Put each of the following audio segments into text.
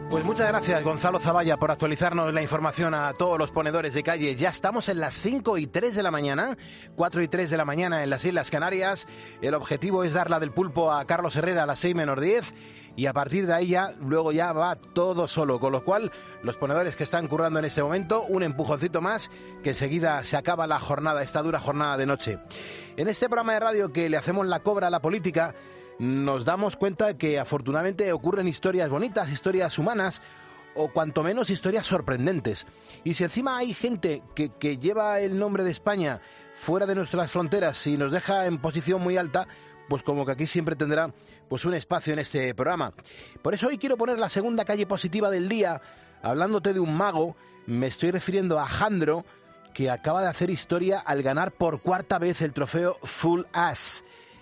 Pues muchas gracias, Gonzalo Zavalla, por actualizarnos la información a todos los ponedores de calle. Ya estamos en las 5:03 de la mañana, 4:03 de la mañana en las Islas Canarias. El objetivo es dar la del pulpo a Carlos Herrera a las 6:10 y a partir de ahí luego ya va todo solo. Con lo cual, los ponedores que están currando en este momento, un empujoncito más, que enseguida se acaba la jornada, esta dura jornada de noche. En este programa de radio que le hacemos la cobra a la política, nos damos cuenta que afortunadamente ocurren historias bonitas, historias humanas o cuanto menos historias sorprendentes. Y si encima hay gente que lleva el nombre de España fuera de nuestras fronteras y nos deja en posición muy alta, pues como que aquí siempre tendrá pues un espacio en este programa. Por eso hoy quiero poner la segunda calle positiva del día, hablándote de un mago. Me estoy refiriendo a Jandro, que acaba de hacer historia al ganar por cuarta vez el trofeo Full As.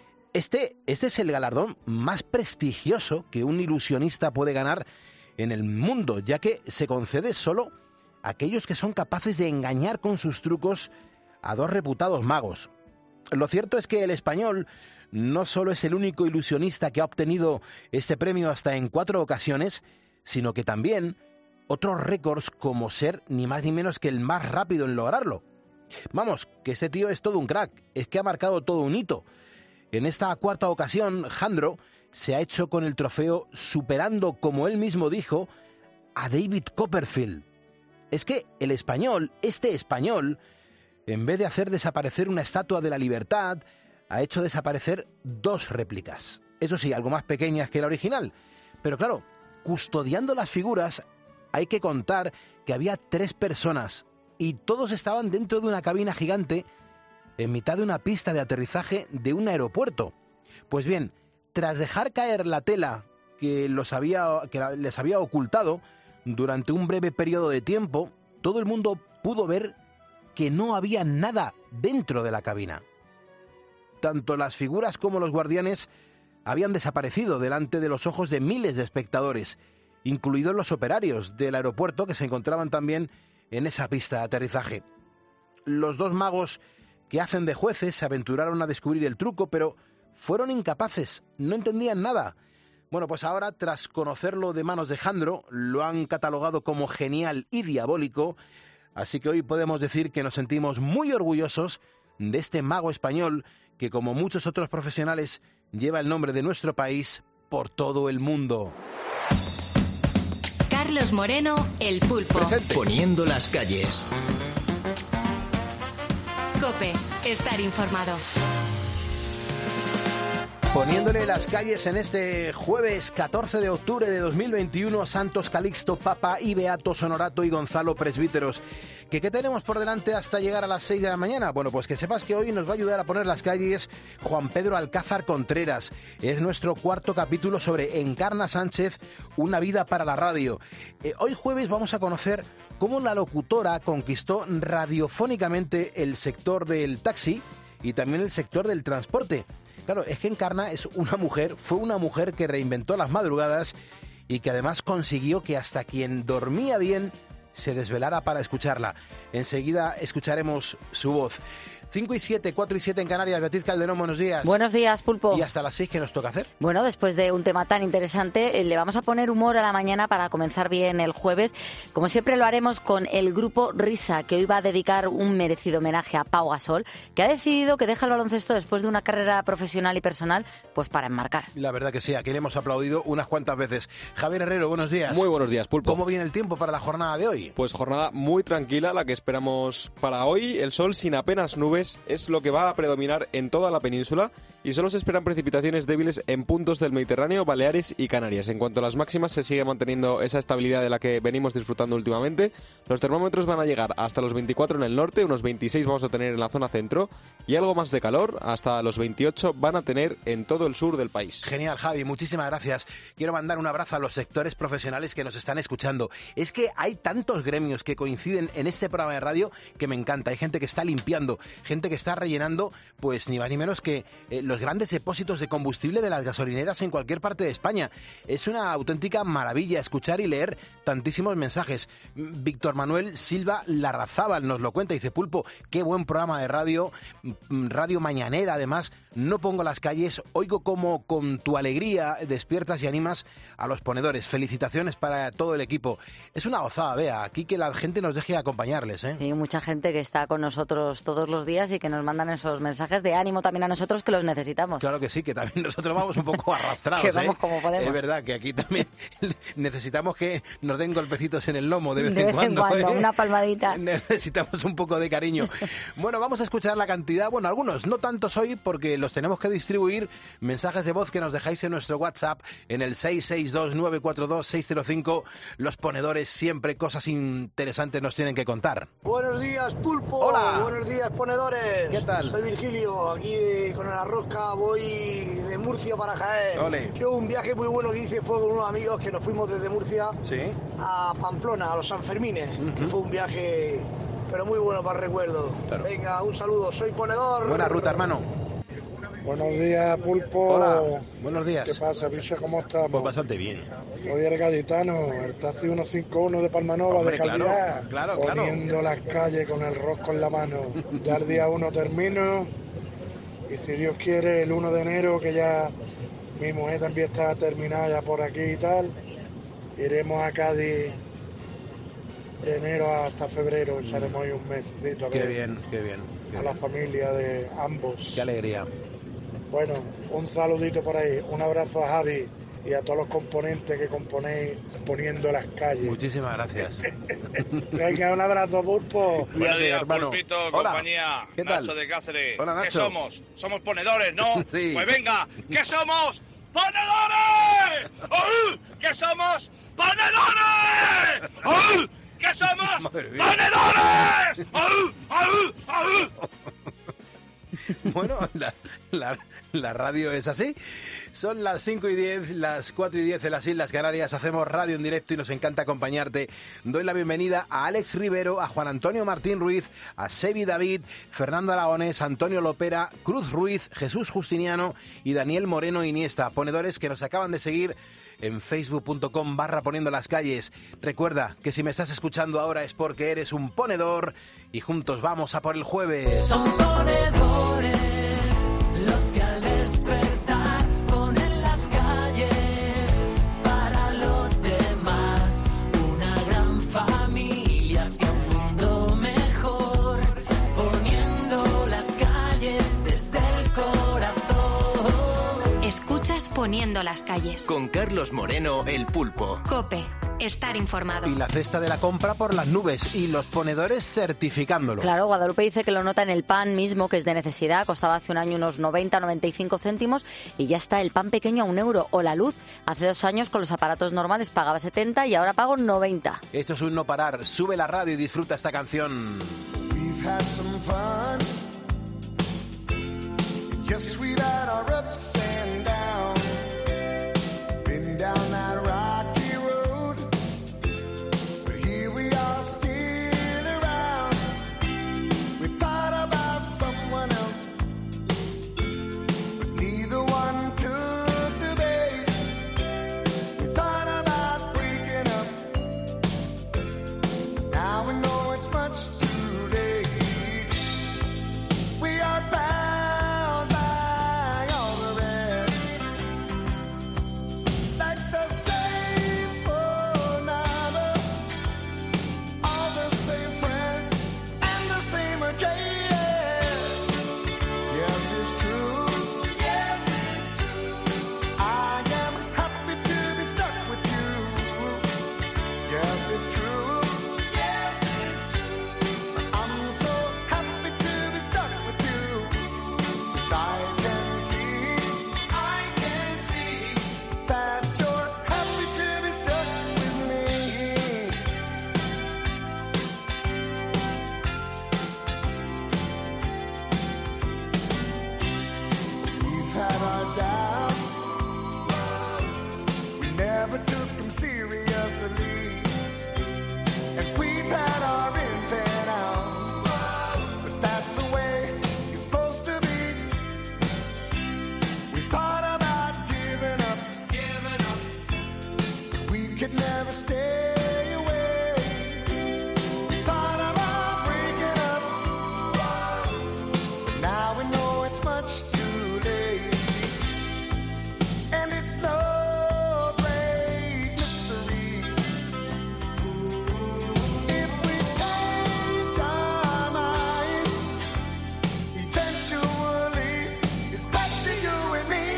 Este es el galardón más prestigioso que un ilusionista puede ganar en el mundo, ya que se concede solo a aquellos que son capaces de engañar con sus trucos a dos reputados magos. Lo cierto es que el español no solo es el único ilusionista que ha obtenido este premio hasta en 4 ocasiones, sino que también otros récords como ser ni más ni menos que el más rápido en lograrlo. Vamos, que este tío es todo un crack, es que ha marcado todo un hito. En esta cuarta ocasión, Jandro se ha hecho con el trofeo superando, como él mismo dijo, a David Copperfield. Es que el español, este español, en vez de hacer desaparecer una estatua de la libertad, ha hecho desaparecer 2 réplicas. Eso sí, algo más pequeñas que la original. Pero claro, custodiando las figuras, hay que contar que había 3 personas y todos estaban dentro de una cabina gigante en mitad de una pista de aterrizaje de un aeropuerto. Pues bien, tras dejar caer la tela que les había ocultado durante un breve periodo de tiempo, todo el mundo pudo ver que no había nada dentro de la cabina. Tanto las figuras como los guardianes habían desaparecido delante de los ojos de miles de espectadores, incluidos los operarios del aeropuerto que se encontraban también en esa pista de aterrizaje. Los 2 magos que hacen de jueces se aventuraron a descubrir el truco, pero fueron incapaces, no entendían nada. Bueno, pues ahora, tras conocerlo de manos de Jandro, lo han catalogado como genial y diabólico, así que hoy podemos decir que nos sentimos muy orgullosos de este mago español que, como muchos otros profesionales, lleva el nombre de nuestro país por todo el mundo. Carlos Moreno, el pulpo. Presente. Poniendo las calles. COPE, estar informado. Poniéndole las calles en este jueves 14 de octubre de 2021, Santos Calixto Papa y Beatos Honorato y Gonzalo Presbíteros. ¿Qué tenemos por delante hasta llegar a las 6 de la mañana? Bueno, pues que sepas que hoy nos va a ayudar a poner las calles Juan Pedro Alcázar Contreras. Es nuestro 4º capítulo sobre Encarna Sánchez, una vida para la radio. Hoy jueves vamos a conocer cómo la locutora conquistó radiofónicamente el sector del taxi y también el sector del transporte. Claro, es que Encarna fue una mujer que reinventó las madrugadas y que además consiguió que hasta quien dormía bien se desvelara para escucharla. Enseguida escucharemos su voz. 5:07, 4:07 en Canarias. Beatriz Calderón, buenos días. Buenos días, Pulpo. Y hasta las 6, ¿qué nos toca hacer? Bueno, después de un tema tan interesante, le vamos a poner humor a la mañana para comenzar bien el jueves. Como siempre lo haremos con el grupo Risa, que hoy va a dedicar un merecido homenaje a Pau Gasol, que ha decidido que deja el baloncesto después de una carrera profesional y personal, pues para enmarcar. La verdad que sí, aquí le hemos aplaudido unas cuantas veces. Javier Herrero, buenos días. Muy buenos días, Pulpo. ¿Cómo viene el tiempo para la jornada de hoy? Pues jornada muy tranquila, la que esperamos para hoy. El sol sin apenas nubes es lo que va a predominar en toda la península y solo se esperan precipitaciones débiles en puntos del Mediterráneo, Baleares y Canarias. En cuanto a las máximas, se sigue manteniendo esa estabilidad de la que venimos disfrutando últimamente. Los termómetros van a llegar hasta los 24 en el norte, unos 26 vamos a tener en la zona centro y algo más de calor, hasta los 28 van a tener en todo el sur del país. Genial, Javi, muchísimas gracias. Quiero mandar un abrazo a los sectores profesionales que nos están escuchando. Es que hay tantos tantos gremios que coinciden en este programa de radio que me encanta. Hay gente que está limpiando, gente que está rellenando, pues ni más ni menos que los grandes depósitos de combustible de las gasolineras en cualquier parte de España. Es una auténtica maravilla escuchar y leer tantísimos mensajes. Víctor Manuel Silva Larrazábal nos lo cuenta, dice: Pulpo, qué buen programa de radio, radio mañanera además, no pongo las calles, oigo como con tu alegría despiertas y animas a los ponedores. Felicitaciones para todo el equipo. Es una gozada, vea, aquí que la gente nos deje acompañarles, ¿eh? Sí, mucha gente que está con nosotros todos los días y que nos mandan esos mensajes de ánimo también a nosotros, que los necesitamos. Claro que sí, que también nosotros vamos un poco arrastrados, que vamos como podemos. Es verdad que aquí también necesitamos que nos den golpecitos en el lomo de vez en cuando, una palmadita. Necesitamos un poco de cariño. Bueno, vamos a escuchar la cantidad, bueno, algunos, no tantos hoy, porque los tenemos que distribuir, mensajes de voz que nos dejáis en nuestro WhatsApp, en el 662-942-605. Los ponedores siempre cosas interesantes nos tienen que contar. Buenos días, Pulpo. Hola. Buenos días, ponedores. ¿Qué tal? Soy Virgilio, aquí con la rosca, voy de Murcia para Jaén. Ole. Yo un viaje muy bueno que hice fue con unos amigos que nos fuimos desde Murcia a Pamplona, a los Sanfermines, que fue un viaje, pero muy bueno para el recuerdo. Claro. Venga, un saludo, soy ponedor. Buena ruta, hermano. Buenos días, Pulpo. Hola, buenos días. ¿Qué pasa, bicho? ¿Cómo estamos? Pues bastante bien. Soy el gaditano, el taxi 151 de Palmanova. Hombre, de calidad. Claro. Poniendo las calles con el rosco en la mano. Ya el día 1 termino. Y si Dios quiere, el 1 de enero, que ya mi mujer también está terminada ya por aquí y tal, iremos a Cádiz de enero hasta febrero. Echaremos ahí un mesecito. Qué bien. A la familia de ambos. Qué alegría. Bueno, un saludito por ahí, un abrazo a Javi y a todos los componentes que componéis Poniendo las Calles. Muchísimas gracias. Venga, un abrazo, Pulpo. Buenos días, hermano. Pulpito, Hola. compañía. ¿Qué tal? Nacho de Cáceres. Hola, Nacho. ¿Qué somos? Somos ponedores, ¿no? Sí. Pues venga, ¿qué somos? ¡Ponedores! ¿Qué somos? ¡Ponedores! ¿Qué somos? ¡Ponedores! Bueno, la radio es así. Son las 5 y 10, las 4 y 10 en las Islas Canarias. Hacemos radio en directo y nos encanta acompañarte. Doy la bienvenida a Alex Rivero, a Juan Antonio Martín Ruiz, a Sebi David, Fernando Aragonés, Antonio Lopera, Cruz Ruiz, Jesús Justiniano y Daniel Moreno Iniesta. Ponedores que nos acaban de seguir en facebook.com/poniendo las calles. Recuerda que si me estás escuchando ahora es porque eres un ponedor y juntos vamos a por el jueves. Son ponedores los que al despertar ponen las calles para los demás. Una gran familia hacia un mundo mejor, poniendo las calles desde el corazón. Escuchas Poniendo las calles. Con Carlos Moreno, el Pulpo. COPE. Estar informado. Y la cesta de la compra por las nubes y los ponedores certificándolo. Claro, Guadalupe dice que lo nota en el pan mismo, que es de necesidad. Costaba hace un año unos 90-95 céntimos y ya está el pan pequeño a €1. O la luz. Hace 2 años con los aparatos normales pagaba 70 y ahora pago 90. Esto es un no parar. Sube la radio y disfruta esta canción. We've had some fun. Yes, we've had our ups and downs. Been down that rocky road. But here we are still around. We thought about someone else, but neither one took the bait. We thought about breaking up. Now we know it's much too late. We are bound by all the rest, like the same phone number, all the same friends, and the same address. Yes, it's true. Yes, it's true. I am happy to be stuck with you. Yes, it's true. Yes, it's true. I'm so happy to be stuck with you. 'Cause I can see that you're happy to be stuck with me. We've had our doubts, we never took them seriously, and we could never stay away. Thought about breaking up, but now we know it's much too late. And it's no great mystery. If we take our minds, eventually it's back to you and me.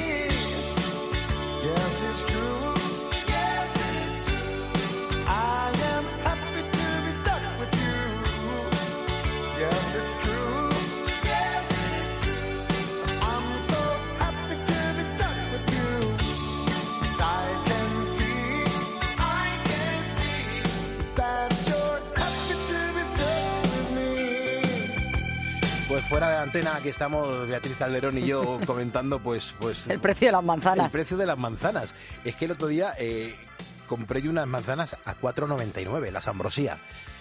Yes, it's true. Yes, it's true. I am happy to be stuck with you. Yes, it's true. Yes, it's true. I'm so happy to be stuck with you. 'Cause I can see that you're happy to be stuck with me. Pues fuera de la antena, aquí estamos Beatriz Calderón y yo comentando pues El precio de las manzanas. el precio de las manzanas. Es que el otro día compré yo unas manzanas a 4,99, las Ambrosía.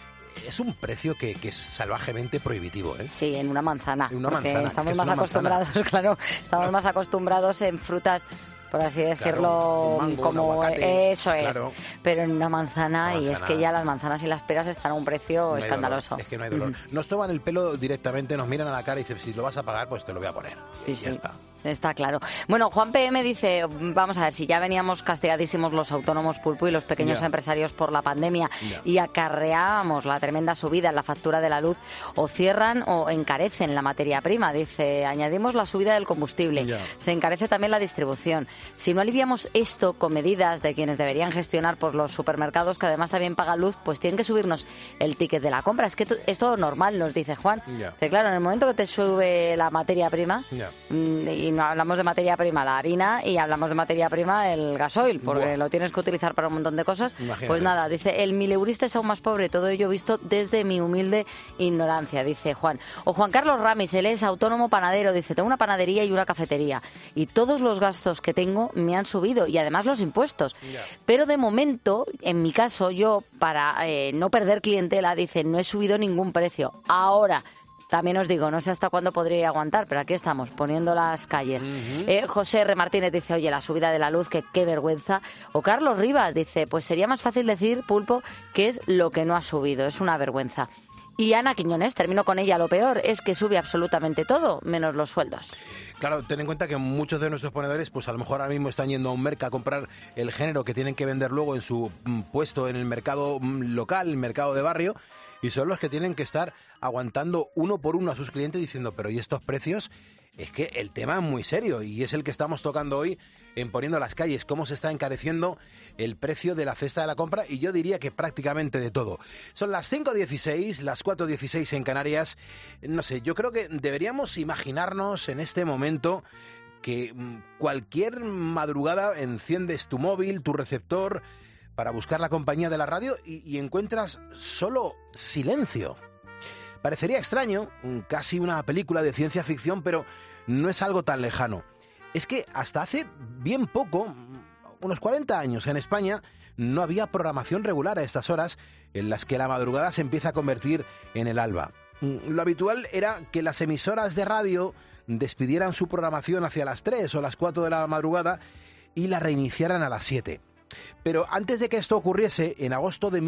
Es un precio que es salvajemente prohibitivo, ¿eh? Sí, en una manzana. En una porque manzana, estamos es más una acostumbrados, claro, estamos más acostumbrados en frutas, por así decirlo, un mango, un como aguacate, eso es. claro. Pero en una manzana, y es manzana. que ya las manzanas y las peras están a un precio No hay escandaloso. dolor, es que no hay dolor. Nos toman el pelo directamente, nos miran a la cara y dicen, si lo vas a pagar, pues te lo voy a poner. Sí, Y ya sí. está. Está claro. Bueno, Juan PM dice, vamos a ver, si ya veníamos castigadísimos los autónomos, Pulpo, y los pequeños Ya. empresarios por la pandemia, Ya. y acarreábamos la tremenda subida en la factura de la luz, o cierran o encarecen la materia prima. Dice, añadimos la subida del combustible, Ya. se encarece también la distribución. Si no aliviamos esto con medidas de quienes deberían gestionar por los supermercados, que además también pagan luz, pues tienen que subirnos el ticket de la compra. Es que es todo normal, nos dice Juan. Ya. Que claro, en el momento que te sube la materia prima, Ya. y no hablamos de materia prima la harina, y hablamos de materia prima el gasoil, porque Buah. lo tienes que utilizar para un montón de cosas. Imagínate. Pues nada, dice, el mileurista es aún más pobre, todo ello visto desde mi humilde ignorancia, dice Juan. O Juan Carlos Ramis, él es autónomo panadero, dice, tengo una panadería y una cafetería, y todos los gastos que tengo me han subido, y además los impuestos. Ya. Pero de momento, en mi caso, yo, para no perder clientela, dice, no he subido ningún precio. Ahora, también os digo, no sé hasta cuándo podría aguantar, pero aquí estamos, poniendo las calles. José R. Martínez dice, oye, la subida de la luz, que qué vergüenza. O Carlos Rivas dice, pues sería más fácil decir, Pulpo, que es lo que no ha subido, es una vergüenza. Y Ana Quiñones, termino con ella, lo peor es que sube absolutamente todo, menos los sueldos. Claro, ten en cuenta que muchos de nuestros ponedores, pues a lo mejor ahora mismo están yendo a un mercado a comprar el género que tienen que vender luego en su puesto en el mercado local, el mercado de barrio, y son los que tienen que estar aguantando uno por uno a sus clientes diciendo, pero ¿y estos precios? Es que el tema es muy serio y es el que estamos tocando hoy en Poniendo las Calles, cómo se está encareciendo el precio de la cesta de la compra, y yo diría que prácticamente de todo. Son las 5:16, las 4:16 en Canarias. No sé, yo creo que deberíamos imaginarnos en este momento que cualquier madrugada enciendes tu móvil, tu receptor, para buscar la compañía de la radio y encuentras solo silencio. Parecería extraño, casi una película de ciencia ficción, pero no es algo tan lejano. Es que hasta hace bien poco, unos 40 años en España, no había programación regular a estas horas en las que la madrugada se empieza a convertir en el alba. Lo habitual era que las emisoras de radio despidieran su programación hacia las 3 o las 4 de la madrugada y la reiniciaran a las 7. Pero antes de que esto ocurriese, en agosto de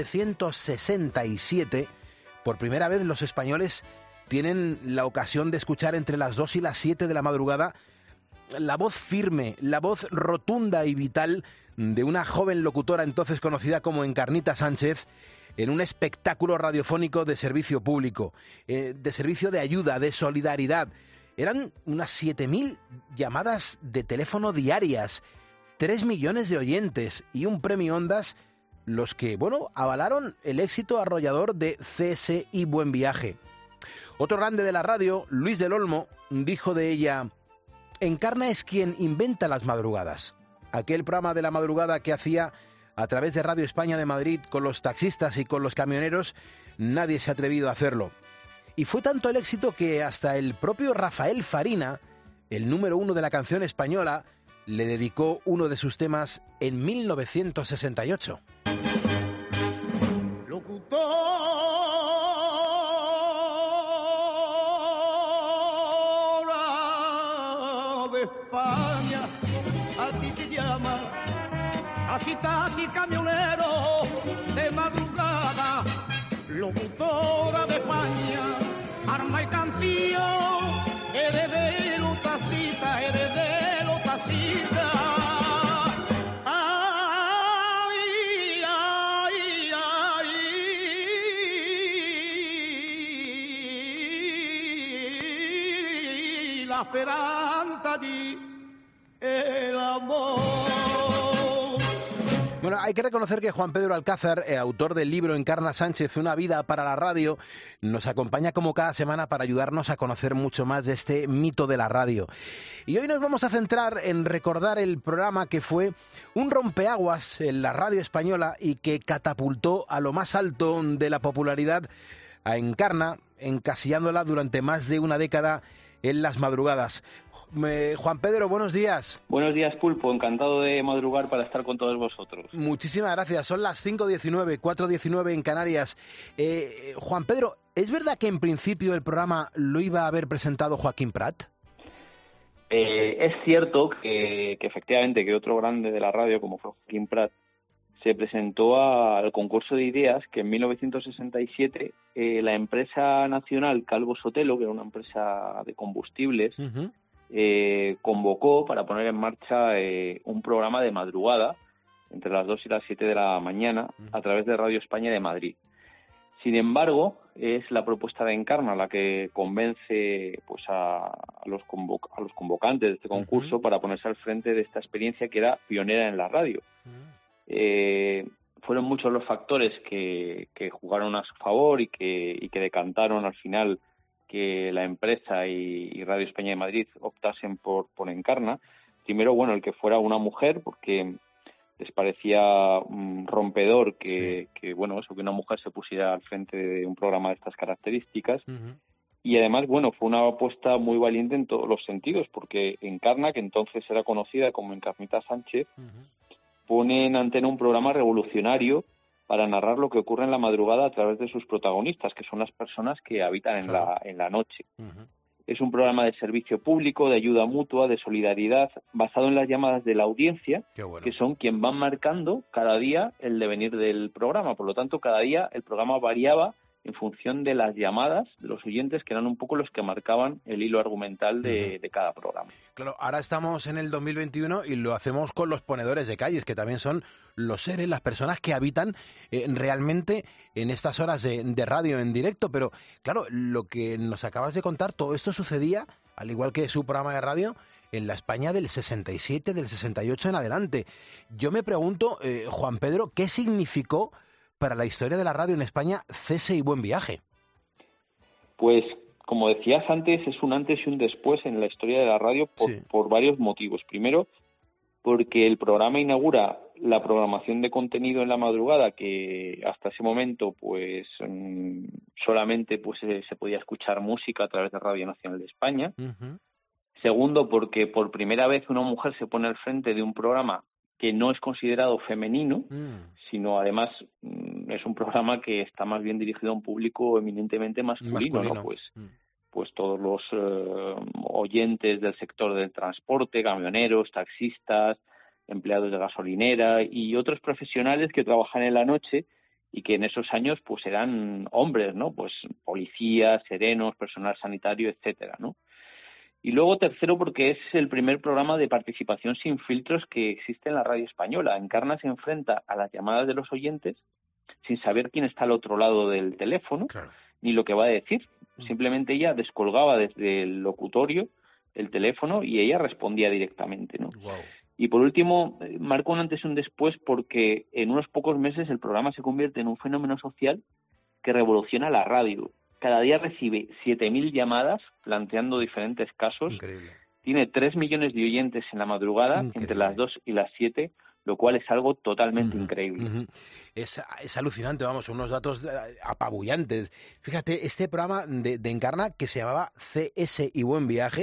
1967, por primera vez los españoles tienen la ocasión de escuchar entre las 2 y las 7 de la madrugada la voz firme, la voz rotunda y vital de una joven locutora entonces conocida como Encarnita Sánchez, en un espectáculo radiofónico de servicio público, de servicio de ayuda, de solidaridad. Eran unas 7.000 llamadas de teléfono diarias, 3 millones de oyentes y un premio Ondas, los que, avalaron el éxito arrollador de CS y Buen Viaje. Otro grande de la radio, Luis del Olmo, dijo de ella: Encarna es quien inventa las madrugadas. Aquel programa de la madrugada que hacía a través de Radio España de Madrid con los taxistas y con los camioneros, nadie se ha atrevido a hacerlo. Y fue tanto el éxito que hasta el propio Rafael Farina, el número 1 de la canción española, le dedicó uno de sus temas en 1968. Locutora de España, a ti te llama, a taxistas y camioneros de madrugada, locutora de España, arma y canción, heredero tacita, heredero tacita. Ay, ay, ay, la esperanza di el amor. Bueno, hay que reconocer que Juan Pedro Alcázar, autor del libro Encarna Sánchez, Una vida para la radio, nos acompaña como cada semana para ayudarnos a conocer mucho más de este mito de la radio. Y hoy nos vamos a centrar en recordar el programa que fue un rompeaguas en la radio española y que catapultó a lo más alto de la popularidad a Encarna, encasillándola durante más de una década en las madrugadas. Juan Pedro, buenos días. Buenos días, Pulpo. Encantado de madrugar para estar con todos vosotros. Muchísimas gracias. Son las 5:19, 4:19 en Canarias. Juan Pedro, ¿es verdad que en principio el programa lo iba a haber presentado Joaquín Prat? Es cierto que efectivamente que otro grande de la radio, como fue Joaquín Prat, se presentó al concurso de ideas que en 1967 la empresa nacional Calvo Sotelo, que era una empresa de combustibles, convocó para poner en marcha un programa de madrugada entre las 2 y las 7 de la mañana a través de Radio España de Madrid. Sin embargo, es la propuesta de Encarna la que convence pues a los convocantes de este concurso para ponerse al frente de esta experiencia que era pionera en la radio. Fueron muchos los factores que jugaron a su favor y que decantaron al final que la empresa y Radio España de Madrid optasen por Encarna. Primero, bueno, el que fuera una mujer, porque les parecía rompedor que bueno, eso, que una mujer se pusiera al frente de un programa de estas características. Y además, bueno, fue una apuesta muy valiente en todos los sentidos, porque Encarna, que entonces era conocida como Encarnita Sánchez, pone en antena un programa revolucionario para narrar lo que ocurre en la madrugada a través de sus protagonistas, que son las personas que habitan en la noche. Es un programa de servicio público, de ayuda mutua, de solidaridad, basado en las llamadas de la audiencia, que son quien van marcando cada día el devenir del programa. Por lo tanto, cada día el programa variaba en función de las llamadas de los oyentes, que eran un poco los que marcaban el hilo argumental de cada programa. Claro, ahora estamos en el 2021 y lo hacemos con los ponedores de calles, que también son los seres, las personas que habitan realmente en estas horas de radio en directo. Pero claro, lo que nos acabas de contar, todo esto sucedía, al igual que su programa de radio, en la España del 67, del 68 en adelante. Yo me pregunto, Juan Pedro, ¿qué significó para la historia de la radio en España Cese y Buen Viaje? Pues, como decías antes, es un antes y un después en la historia de la radio por varios motivos. Primero, porque el programa inaugura la programación de contenido en la madrugada, que hasta ese momento pues solamente pues se podía escuchar música a través de Radio Nacional de España. Segundo, porque por primera vez una mujer se pone al frente de un programa que no es considerado femenino, sino además es un programa que está más bien dirigido a un público eminentemente masculino. ¿No? Pues todos los oyentes del sector del transporte, camioneros, taxistas, empleados de gasolinera y otros profesionales que trabajan en la noche y que en esos años pues eran hombres, ¿no? Pues policías, serenos, personal sanitario, etcétera, ¿no? Y luego, tercero, porque es el primer programa de participación sin filtros que existe en la radio española. Encarna se enfrenta a las llamadas de los oyentes sin saber quién está al otro lado del teléfono, ni lo que va a decir. Simplemente ella descolgaba desde el locutorio el teléfono y ella respondía directamente, ¿no? Y por último, marca un antes y un después porque en unos pocos meses el programa se convierte en un fenómeno social que revoluciona la radio. Cada día recibe 7.000 llamadas planteando diferentes casos. Increíble. Tiene 3 millones de oyentes en la madrugada, entre las 2 y las 7, lo cual es algo totalmente increíble. Es alucinante, vamos, unos datos apabullantes. Fíjate, este programa de Encarna, que se llamaba CS y Buen Viaje,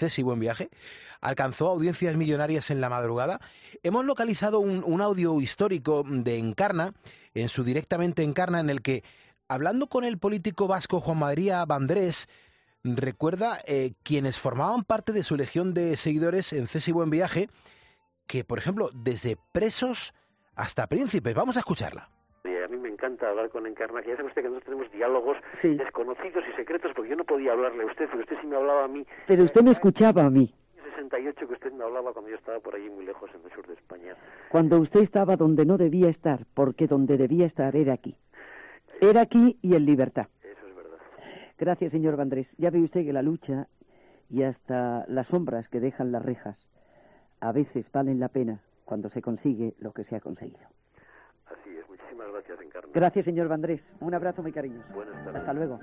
alcanzó audiencias millonarias en la madrugada. Hemos localizado un audio histórico de Encarna, en su Directamente Encarna, en el que, hablando con el político vasco Juan María Vandrés, recuerda quienes formaban parte de su legión de seguidores en CS y Buen Viaje, que, por ejemplo, desde presos hasta príncipes. Vamos a escucharla. A mí me encanta hablar con Encarna, que ya sabe usted que nosotros tenemos diálogos desconocidos y secretos, porque yo no podía hablarle a usted, pero usted sí me hablaba a mí. Pero usted me escuchaba a mí. 68 que usted me hablaba cuando yo estaba por allí muy lejos en el sur de España. Cuando usted estaba donde no debía estar, porque donde debía estar era aquí. Era aquí y en libertad. Eso es verdad. Gracias, señor Vandrés. Ya ve usted que la lucha y hasta las sombras que dejan las rejas a veces valen la pena cuando se consigue lo que se ha conseguido. Así es. Muchísimas gracias, Encarna. Gracias, señor Vandrés. Un abrazo muy cariñoso. Buenas tardes. Hasta luego.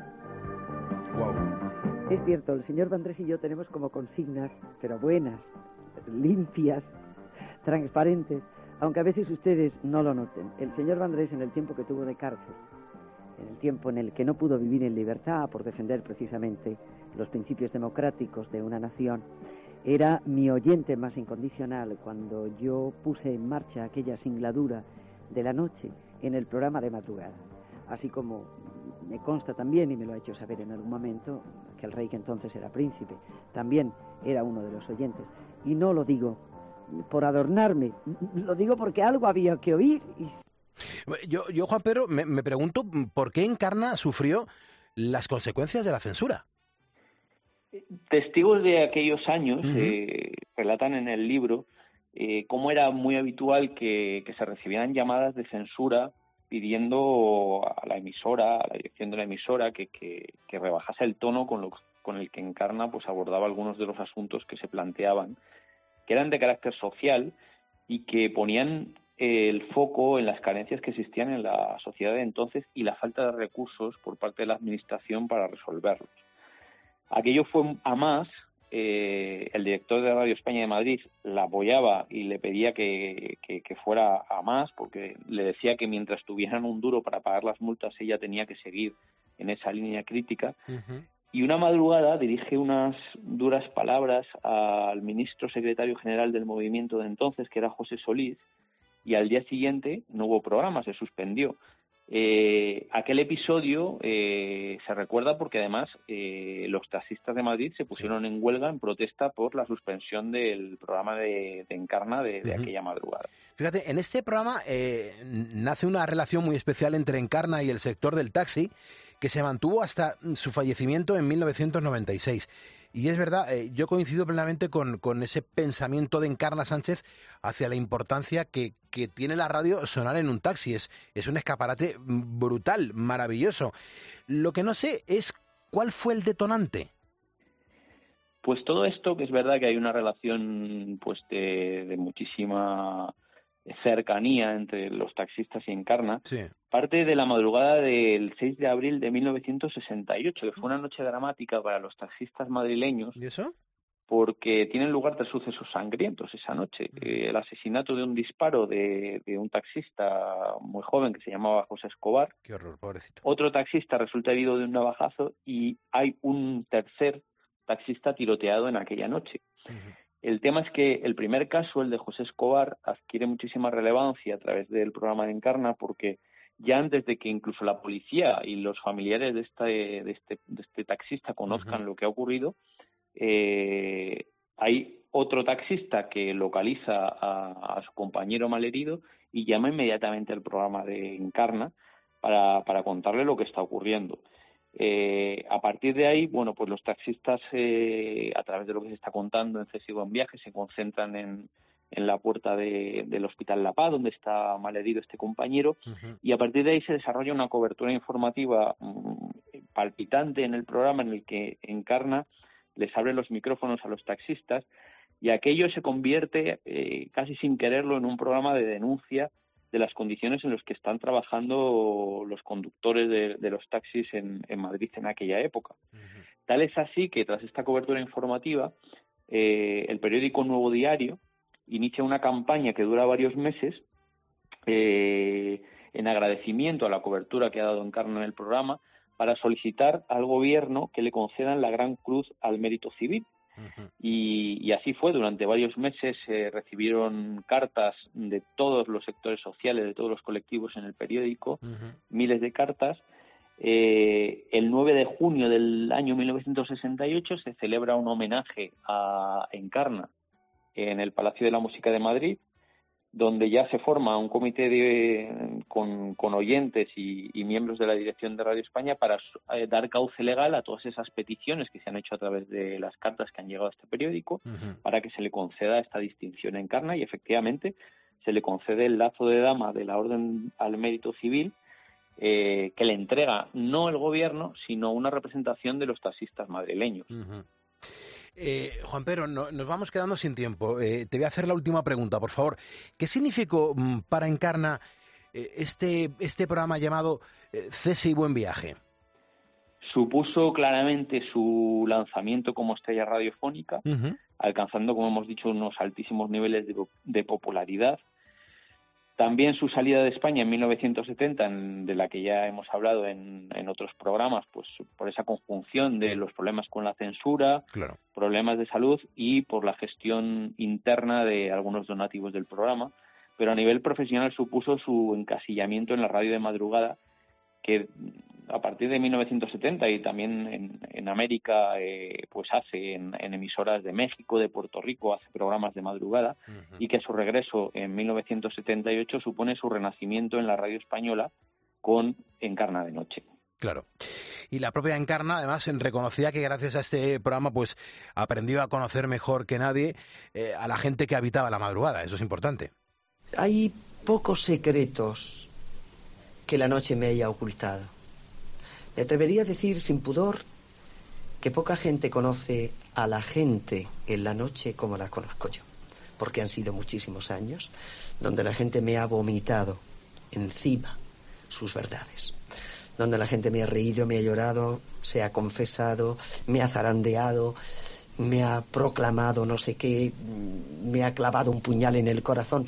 Wow. Es cierto, el señor Vandrés y yo tenemos como consignas, pero buenas, limpias, transparentes, aunque a veces ustedes no lo noten. El señor Vandrés, en el tiempo que tuvo de cárcel, en el tiempo en el que no pudo vivir en libertad por defender precisamente los principios democráticos de una nación, era mi oyente más incondicional cuando yo puse en marcha aquella singladura de la noche en el programa de madrugada. Así como me consta también, y me lo ha hecho saber en algún momento, que el rey que entonces era príncipe también era uno de los oyentes. Y no lo digo por adornarme, lo digo porque algo había que oír. Yo Juan Pedro, me pregunto por qué Encarna sufrió las consecuencias de la censura. Testigos de aquellos años relatan en el libro cómo era muy habitual que se recibieran llamadas de censura pidiendo a la emisora, a la dirección de la emisora, que rebajase el tono con el que Encarna pues abordaba algunos de los asuntos que se planteaban, que eran de carácter social y que ponían el foco en las carencias que existían en la sociedad de entonces y la falta de recursos por parte de la administración para resolverlos. Aquello fue a más. El director de Radio España de Madrid la apoyaba y le pedía que fuera a más, porque le decía que mientras tuvieran un duro para pagar las multas ella tenía que seguir en esa línea crítica. Y una madrugada dirige unas duras palabras al ministro secretario general del movimiento de entonces, que era José Solís, y al día siguiente no hubo programa, se suspendió. Aquel episodio se recuerda porque además los taxistas de Madrid se pusieron en huelga en protesta por la suspensión del programa de Encarna de aquella madrugada. Fíjate, en este programa nace una relación muy especial entre Encarna y el sector del taxi que se mantuvo hasta su fallecimiento en 1996. Y es verdad, yo coincido plenamente con ese pensamiento de Encarna Sánchez hacia la importancia que tiene la radio sonar en un taxi. Es un escaparate brutal, maravilloso. Lo que no sé es cuál fue el detonante. Pues todo esto, que es verdad que hay una relación pues de muchísima cercanía entre los taxistas y Encarna, parte de la madrugada del 6 de abril de 1968, que fue una noche dramática para los taxistas madrileños. ¿Y eso? Porque tienen lugar 3 sucesos sangrientos esa noche. El asesinato de un disparo de un taxista muy joven que se llamaba José Escobar. Qué horror, pobrecito. Otro taxista resulta herido de un navajazo y hay un tercer taxista tiroteado en aquella noche. El tema es que el primer caso, el de José Escobar, adquiere muchísima relevancia a través del programa de Encarna, porque ya antes de que incluso la policía y los familiares de este taxista conozcan lo que ha ocurrido, hay otro taxista que localiza a su compañero malherido y llama inmediatamente al programa de Encarna para contarle lo que está ocurriendo. A partir de ahí, bueno, pues los taxistas, a través de lo que se está contando en Cesigo en Viaje, se concentran en la puerta del Hospital La Paz, donde está malherido este compañero, y a partir de ahí se desarrolla una cobertura informativa palpitante en el programa, en el que Encarna les abre los micrófonos a los taxistas, y aquello se convierte, casi sin quererlo, en un programa de denuncia de las condiciones en las que están trabajando los conductores de los taxis en Madrid en aquella época. Tal es así que tras esta cobertura informativa, el periódico Nuevo Diario inicia una campaña que dura varios meses en agradecimiento a la cobertura que ha dado Encarna en el programa, para solicitar al gobierno que le concedan la Gran Cruz al Mérito Civil. Y así fue. Durante varios meses recibieron cartas de todos los sectores sociales, de todos los colectivos en el periódico, miles de cartas. El 9 de junio del año 1968 se celebra un homenaje a Encarna en el Palacio de la Música de Madrid, donde ya se forma un comité con oyentes y miembros de la dirección de Radio España para dar cauce legal a todas esas peticiones que se han hecho a través de las cartas que han llegado a este periódico, para que se le conceda esta distinción en Encarna, y efectivamente se le concede el lazo de dama de la Orden al Mérito Civil, que le entrega no el gobierno, sino una representación de los taxistas madrileños. Juan Pedro, nos vamos quedando sin tiempo. Te voy a hacer la última pregunta, por favor. ¿Qué significó para Encarna este programa llamado Cese y Buen Viaje? Supuso claramente su lanzamiento como estrella radiofónica, alcanzando, como hemos dicho, unos altísimos niveles de popularidad. También su salida de España en 1970, de la que ya hemos hablado en otros programas, pues por esa conjunción de los problemas con la censura, problemas de salud y por la gestión interna de algunos donativos del programa. Pero a nivel profesional supuso su encasillamiento en la radio de madrugada, que a partir de 1970 y también en América, pues hace en emisoras de México, de Puerto Rico, hace programas de madrugada, y que a su regreso en 1978 supone su renacimiento en la radio española con Encarna de Noche. Claro. Y la propia Encarna, además, reconocía que gracias a este programa pues aprendió a conocer mejor que nadie a la gente que habitaba la madrugada. Eso es importante. Hay pocos secretos que la noche me haya ocultado. Me atrevería a decir sin pudor que poca gente conoce a la gente en la noche como la conozco yo, porque han sido muchísimos años donde la gente me ha vomitado encima sus verdades, donde la gente me ha reído, me ha llorado, se ha confesado, me ha zarandeado, me ha proclamado no sé qué, me ha clavado un puñal en el corazón.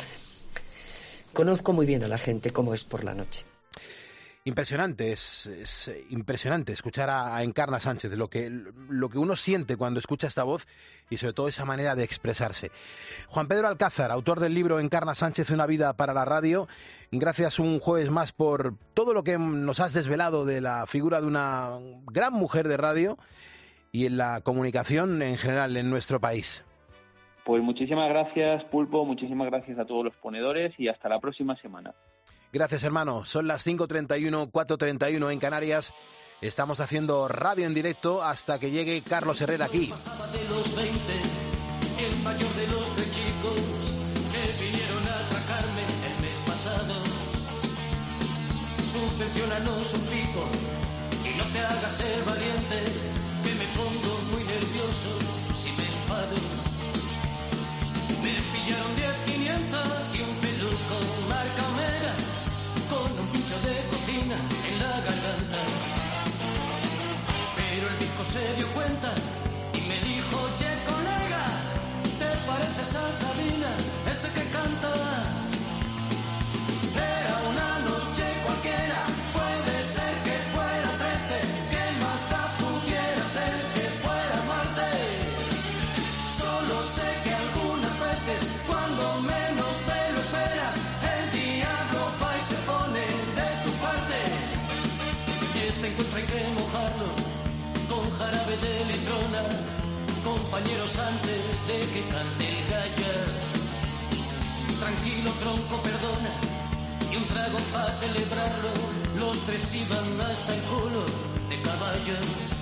Conozco muy bien a la gente como es por la noche. Impresionante, es impresionante escuchar a Encarna Sánchez, lo que uno siente cuando escucha esta voz y sobre todo esa manera de expresarse. Juan Pedro Alcázar, autor del libro Encarna Sánchez, una vida para la radio, gracias un jueves más por todo lo que nos has desvelado de la figura de una gran mujer de radio y en la comunicación en general en nuestro país. Pues muchísimas gracias, Pulpo, muchísimas gracias a todos los ponedores y hasta la próxima semana. Gracias, hermano. Son las 5:31, 4:31 en Canarias. Estamos haciendo radio en directo hasta que llegue Carlos Herrera aquí. Pasaba de los 20, el mayor de los 3 chicos que vinieron a atracarme el mes pasado. Subvenciónanos un pico y no te hagas ser valiente, que me pongo muy nervioso si me enfado. Me pillaron 10.500 y un peluco marca Omega, con un pincho de cocina en la garganta. Pero el disco se dio cuenta y me dijo: oye, colega, ¿te pareces a Sabina, ese que canta? Era una noche cualquiera, puede ser que fuera 13, que más da pudiera ser que fuera martes. Solo sé que algunas veces, cuando menos te lo esperas, el diablo va y se pone de tu parte. Y este encuentro hay que mojarlo con jarabe de litrona, compañeros, antes de que cante el gallo. Tranquilo, tronco, perdona, y un trago para celebrarlo. Los 3 iban hasta el culo de caballo.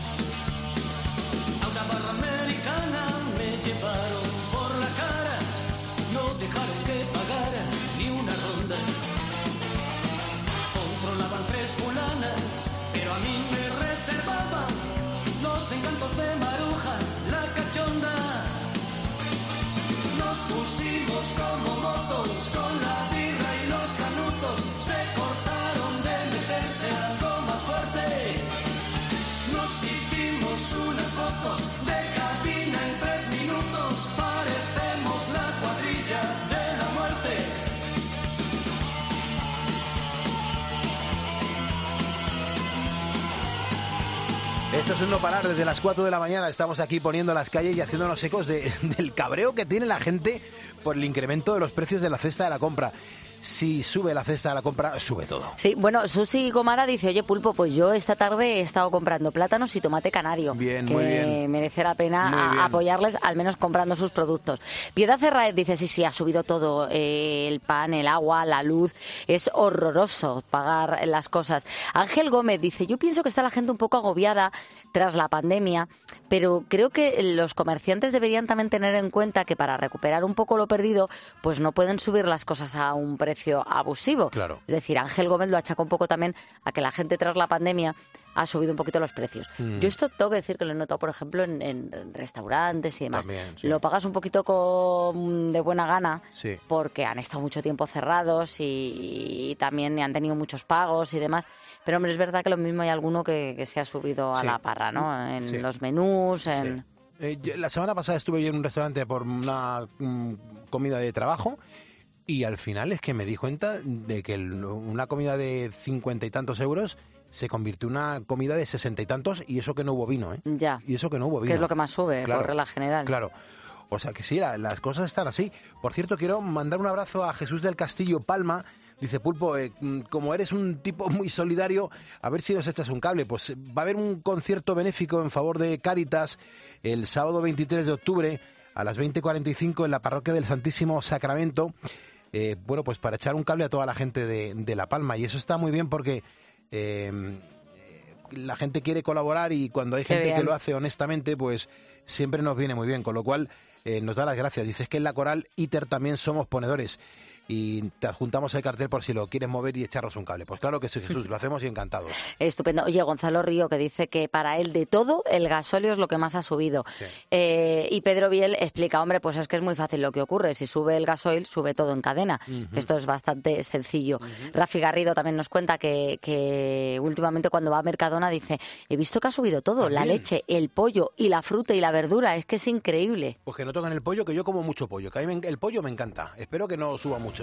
A una barra americana me llevaron por la cara, no dejaron que pagara ni una ronda. Controlaban 3 fulanas, pero a mí me reservaban los encantos de Maruja, la cachonda. Nos pusimos como motos con la birra y los canutos, se cortaron de meterse algo más fuerte. Nos hicimos unas fotos de cabina en 3 minutos, parecemos la cuadrilla de la muerte. Esto es un no parar desde las 4 de la mañana. Estamos aquí poniendo las calles y haciéndonos ecos del cabreo que tiene la gente por el incremento de los precios de la cesta de la compra. si sube la cesta de la compra, sube todo. Sí, bueno, Susi Gomara dice, oye, Pulpo, pues yo esta tarde he estado comprando plátanos y tomate canario. Bien, que muy bien. merece la pena apoyarles, al menos comprando sus productos. Piedad Cerraez dice, sí, ha subido todo, el pan, el agua, la luz, es horroroso pagar las cosas. Ángel Gómez dice, yo pienso que está la gente un poco agobiada tras la pandemia, pero creo que los comerciantes deberían también tener en cuenta que para recuperar un poco lo perdido, pues no pueden subir las cosas a un precio abusivo. Claro. Es decir, Ángel Gómez lo achaca un poco también a que la gente tras la pandemia ha subido un poquito los precios. Yo esto tengo que decir que lo he notado, por ejemplo, en restaurantes y demás. También, sí. Lo pagas un poquito de buena gana, Sí. porque han estado mucho tiempo cerrados y también han tenido muchos pagos y demás. Pero, hombre, es verdad que lo mismo hay alguno que se ha subido a Sí. la parra, ¿no? En Sí. los menús, en... La semana pasada estuve yo en un restaurante por una comida de trabajo y al final es que me di cuenta de que una comida de 50 y tantos euros se convirtió en una comida de 60 y tantos y eso que no hubo vino, ¿eh? Ya. Y eso que no hubo vino. Que es lo que más sube, Claro, por regla general. Claro. O sea que sí, las cosas están así. Por cierto, quiero mandar un abrazo a Jesús del Castillo Palma. Dice, Pulpo, como eres un tipo muy solidario, a ver si nos echas un cable. Pues va a haber un concierto benéfico en favor de Cáritas el sábado 23 de octubre a las 20:45 en la parroquia del Santísimo Sacramento. Bueno, pues para echar un cable a toda la gente de La Palma. Y eso está muy bien porque la gente quiere colaborar y cuando hay gente que lo hace honestamente, pues siempre nos viene muy bien. Con lo cual nos da las gracias. Dices que en la coral ITER también somos ponedores. Y te adjuntamos el cartel por si lo quieres mover y echarnos un cable. Pues claro que sí, Jesús, lo hacemos y encantados. Estupendo. Oye, Gonzalo Río, que dice que para él de todo el gasóleo es lo que más ha subido. Sí. Y Pedro Biel explica, hombre, pues es que es muy fácil lo que ocurre. Si sube el gasoil, sube todo en cadena. Esto es bastante sencillo. Rafi Garrido también nos cuenta que últimamente cuando va a Mercadona dice, he visto que ha subido todo, ¿También? la leche, el pollo y la fruta y la verdura. Es que es increíble. Pues que no toquen el pollo, que yo como mucho pollo. Que a mí el pollo me encanta. Espero que no suba mucho.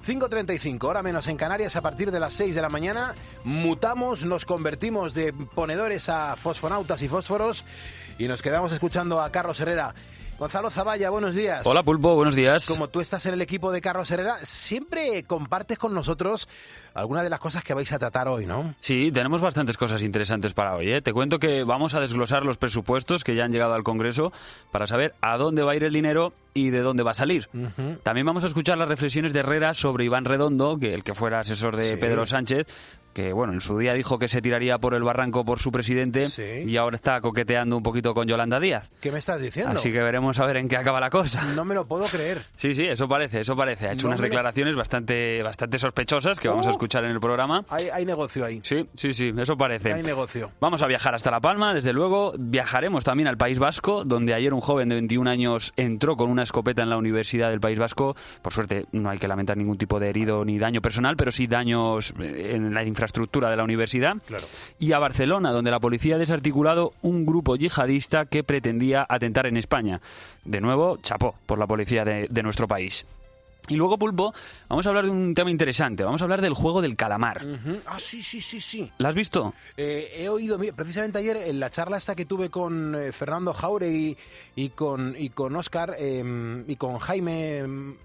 5:35, hora menos en Canarias, a partir de las 6 de la mañana. Mutamos, nos convertimos de ponedores a fosfonautas y fósforos y nos quedamos escuchando a Carlos Herrera. Gonzalo Zavalla, buenos días. Hola Pulpo, buenos días. Como tú estás en el equipo de Carlos Herrera, siempre compartes con nosotros algunas de las cosas que vais a tratar hoy, ¿no? Sí, tenemos bastantes cosas interesantes para hoy, ¿eh? Te cuento que vamos a desglosar los presupuestos que ya han llegado al Congreso para saber a dónde va a ir el dinero y de dónde va a salir. También vamos a escuchar las reflexiones de Herrera sobre Iván Redondo, que el que fuera asesor de Pedro Sánchez, que bueno, en su día dijo que se tiraría por el barranco por su presidente y ahora está coqueteando un poquito con Yolanda Díaz. ¿Qué me estás diciendo? Así que veremos a ver en qué acaba la cosa. No me lo puedo creer. Sí, eso parece. Ha hecho unas declaraciones bastante sospechosas que vamos a escuchar en el programa. Hay negocio ahí. Sí, eso parece. Hay negocio. Vamos a viajar hasta La Palma, desde luego. Viajaremos también al País Vasco, donde ayer un joven de 21 años entró con una escopeta en la Universidad del País Vasco. Por suerte no hay que lamentar ningún tipo de herido ni daño personal, pero sí daños en la infraestructura de la universidad. Claro. Y a Barcelona, donde la policía ha desarticulado un grupo yihadista que pretendía atentar en España. De nuevo, chapó por la policía de nuestro país. Y luego, Pulpo, vamos a hablar de un tema interesante. Vamos a hablar del juego del calamar. Ah, sí. ¿La has visto? He oído, precisamente ayer, en la charla esta que tuve con Fernando Jauregui y con Óscar y con Jaime,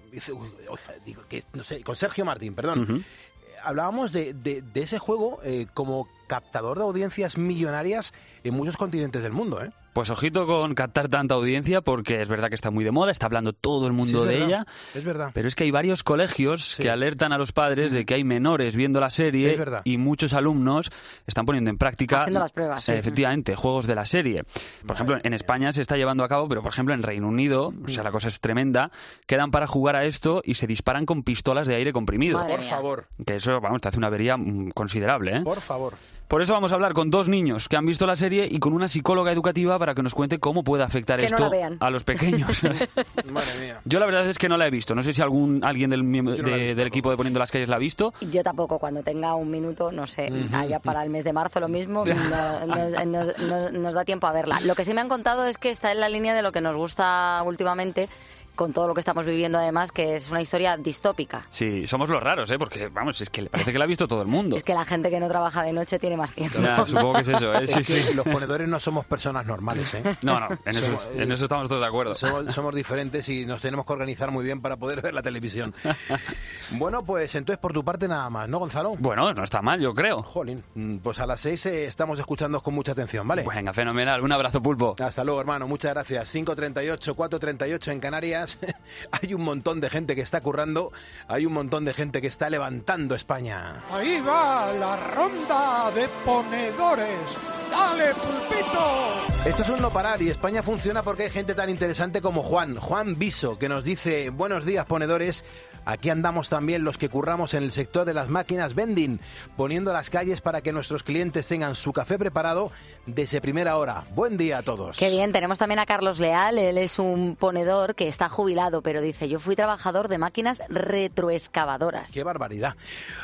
con Sergio Martín, perdón. Hablábamos de ese juego como captador de audiencias millonarias en muchos continentes del mundo, ¿eh? Pues ojito con captar tanta audiencia, porque es verdad que está muy de moda, está hablando todo el mundo de ella. Es verdad. Pero es que hay varios colegios que alertan a los padres de que hay menores viendo la serie y muchos alumnos están poniendo en práctica, haciendo las pruebas. Efectivamente, juegos de la serie. Por ejemplo, en España se está llevando a cabo, pero por ejemplo en Reino Unido, o sea, la cosa es tremenda, quedan para jugar a esto y se disparan con pistolas de aire comprimido. Por favor. Que eso, vamos, te hace una avería considerable, ¿eh? Por favor. Por eso vamos a hablar con dos niños que han visto la serie y con una psicóloga educativa para que nos cuente cómo puede afectar que esto no la vean. a los pequeños. Madre mía. Yo la verdad es que no la he visto. No sé si alguien del equipo de Poniendo las Calles la ha visto. Yo tampoco, cuando tenga un minuto, no sé, allá para el mes de marzo lo mismo, nos da tiempo a verla. Lo que sí me han contado es que está en la línea de lo que nos gusta últimamente, con todo lo que estamos viviendo además, que es una historia distópica. Sí, somos los raros, porque vamos, es que parece que la ha visto todo el mundo. Es que la gente que no trabaja de noche tiene más tiempo. Ya, supongo que es eso, ¿eh? Sí, sí. Los ponedores no somos personas normales, ¿eh? No, en eso estamos todos de acuerdo. Somos diferentes y nos tenemos que organizar muy bien para poder ver la televisión. Bueno, pues entonces por tu parte nada más, ¿no, Gonzalo? Bueno, no está mal, yo creo. Jolín, pues a las 6 estamos escuchándoos con mucha atención, ¿vale? Venga, fenomenal. Un abrazo, Pulpo. Hasta luego, hermano. Muchas gracias. 5:38, 4:38 en Canarias. Hay un montón de gente que está currando, hay un montón de gente que está levantando España. Ahí va la ronda de ponedores. ¡Dale, Pulpito! Esto es un no parar y España funciona porque hay gente tan interesante como Juan Viso, que nos dice: buenos días, ponedores. Aquí andamos también los que curramos en el sector de las máquinas vending, poniendo las calles para que nuestros clientes tengan su café preparado desde primera hora. Buen día a todos. Qué bien, tenemos también a Carlos Leal, él es un ponedor que está jubilado, pero dice: yo fui trabajador de máquinas retroexcavadoras. ¡Qué barbaridad!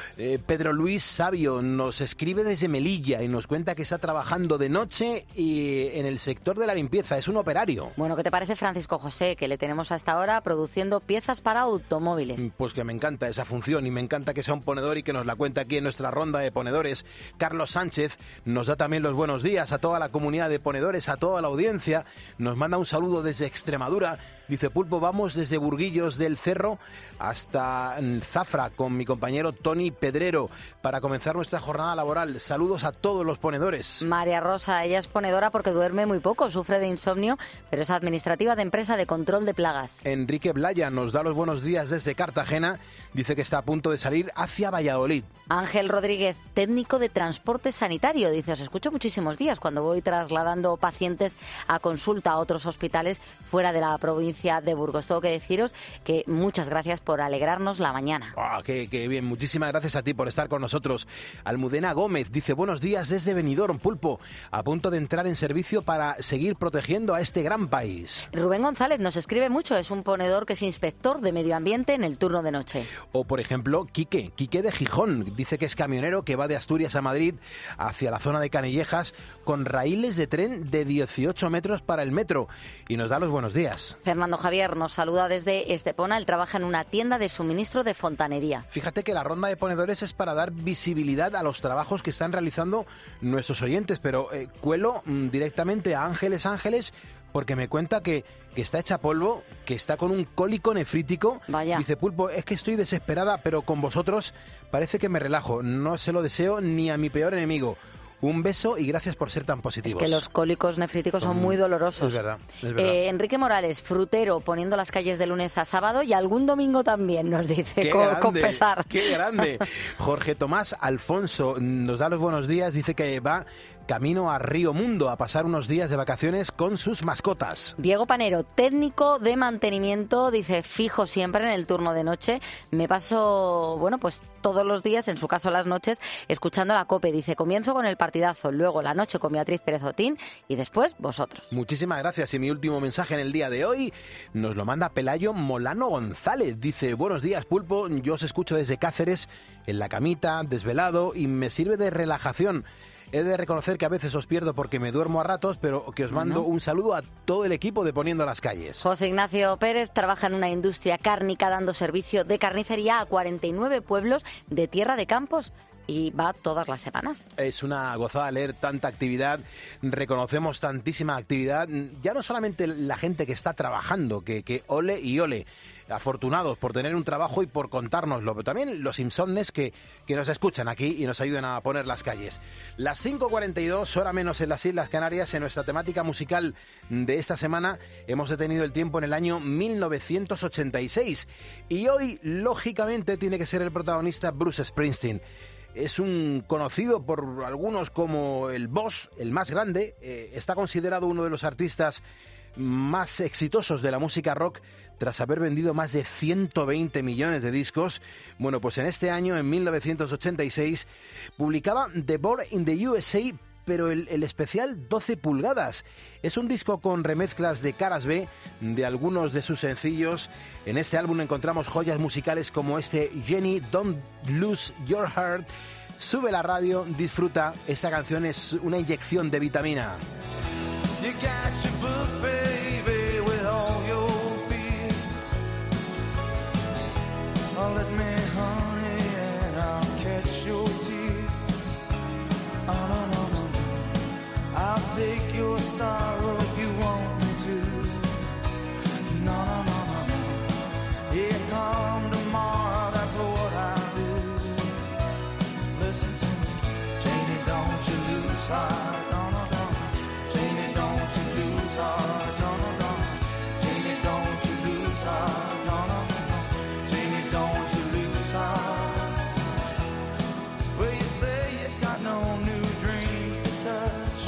Pedro Luis Sabio nos escribe desde Melilla y nos cuenta que está trabajando de noche y en el sector de la limpieza, es un operario. Bueno, ¿qué te parece Francisco José, que le tenemos hasta ahora produciendo piezas para automóviles? Pues que me encanta esa función y me encanta que sea un ponedor y que nos la cuente aquí en nuestra ronda de ponedores. Carlos Sánchez nos da también los buenos días a toda la comunidad de ponedores, a toda la audiencia. Nos manda un saludo desde Extremadura. Dice: Pulpo, vamos desde Burguillos del Cerro hasta Zafra con mi compañero Tony Pedrero para comenzar nuestra jornada laboral. Saludos a todos los ponedores. María Rosa, ella es ponedora porque duerme muy poco, sufre de insomnio, pero es administrativa de empresa de control de plagas. Enrique Blaya nos da los buenos días desde Cartagena. Dice que está a punto de salir hacia Valladolid. Ángel Rodríguez, técnico de transporte sanitario, dice: os escucho muchísimos días cuando voy trasladando pacientes a consulta a otros hospitales fuera de la provincia de Burgos. Tengo que deciros que muchas gracias por alegrarnos la mañana. Qué bien, muchísimas gracias a ti por estar con nosotros. Almudena Gómez dice: buenos días desde Benidorm, Pulpo, a punto de entrar en servicio para seguir protegiendo a este gran país. Rubén González nos escribe mucho, es un ponedor que es inspector de medio ambiente en el turno de noche. O, por ejemplo, Quique de Gijón, dice que es camionero que va de Asturias a Madrid hacia la zona de Canillejas con raíles de tren de 18 metros para el metro y nos da los buenos días. Fernando Javier nos saluda desde Estepona, él trabaja en una tienda de suministro de fontanería. Fíjate que la ronda de ponedores es para dar visibilidad a los trabajos que están realizando nuestros oyentes, pero cuelo directamente a Ángeles, porque me cuenta que está hecha polvo, que está con un cólico nefrítico. Vaya. Dice: Pulpo, es que estoy desesperada, pero con vosotros parece que me relajo. No se lo deseo ni a mi peor enemigo. Un beso y gracias por ser tan positivos. Es que los cólicos nefríticos son muy dolorosos. Es verdad. Enrique Morales, frutero, poniendo las calles de lunes a sábado y algún domingo también, nos dice, con pesar. ¡Qué grande! Jorge Tomás Alfonso nos da los buenos días, dice que va camino a Río Mundo a pasar unos días de vacaciones con sus mascotas. Diego Panero, técnico de mantenimiento, dice: fijo siempre en el turno de noche. Me paso, pues todos los días, en su caso las noches, escuchando la COPE. Dice: comienzo con el partidazo, luego la noche con Beatriz Pérez Otín y después vosotros. Muchísimas gracias. Y mi último mensaje en el día de hoy nos lo manda Pelayo Molano González. Dice: buenos días, Pulpo, yo os escucho desde Cáceres, en la camita, desvelado, y me sirve de relajación. He de reconocer que a veces os pierdo porque me duermo a ratos, pero que os mando un saludo a todo el equipo de Poniendo las Calles. José Ignacio Pérez trabaja en una industria cárnica dando servicio de carnicería a 49 pueblos de Tierra de Campos y va todas las semanas. Es una gozada leer tanta actividad, reconocemos tantísima actividad, ya no solamente la gente que está trabajando, que ole y ole, afortunados por tener un trabajo y por contárnoslo, pero también los insomnes que nos escuchan aquí y nos ayudan a poner las calles. Las 5:42, hora menos en las Islas Canarias. En nuestra temática musical de esta semana hemos detenido el tiempo en el año 1986 y hoy, lógicamente, tiene que ser el protagonista Bruce Springsteen. Es un conocido por algunos como el boss, el más grande, está considerado uno de los artistas más exitosos de la música rock tras haber vendido más de 120 millones de discos. Bueno, pues en este año, en 1986, publicaba The Born in the USA, pero el especial 12 pulgadas. Es un disco con remezclas de caras B de algunos de sus sencillos. En este álbum encontramos joyas musicales como este Jenny, Don't Lose Your Heart. Sube la radio, disfruta. Esta canción es una inyección de vitamina. You got your book, baby, with all your fears. catch your tears. Oh, no, no, no, no. I'll take your sorrow if you want me to. No, no, no, no, no. Yeah, come tomorrow, that's what I'll do. Listen to me, Janie, don't you lose heart. No, no, no. Janie, don't you lose heart. No, no, no. Janie, don't you lose heart. No, no, no, no. Janie, don't you lose heart. Well, you say you got no new dreams to touch.